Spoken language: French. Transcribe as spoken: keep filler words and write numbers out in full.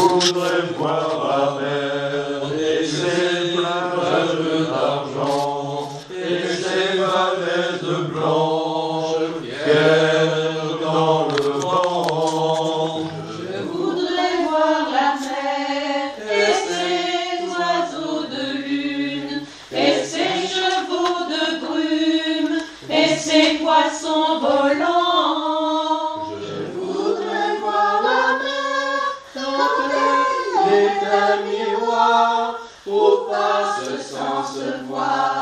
voudrais voir la mer et ses plages d'argent et ses falaises blanches, fières dans le vent. Je voudrais voir la mer et ses oiseaux de lune et ses chevaux de brume et ses poissons volants. C'est un miroir, faut pas se sans se voir.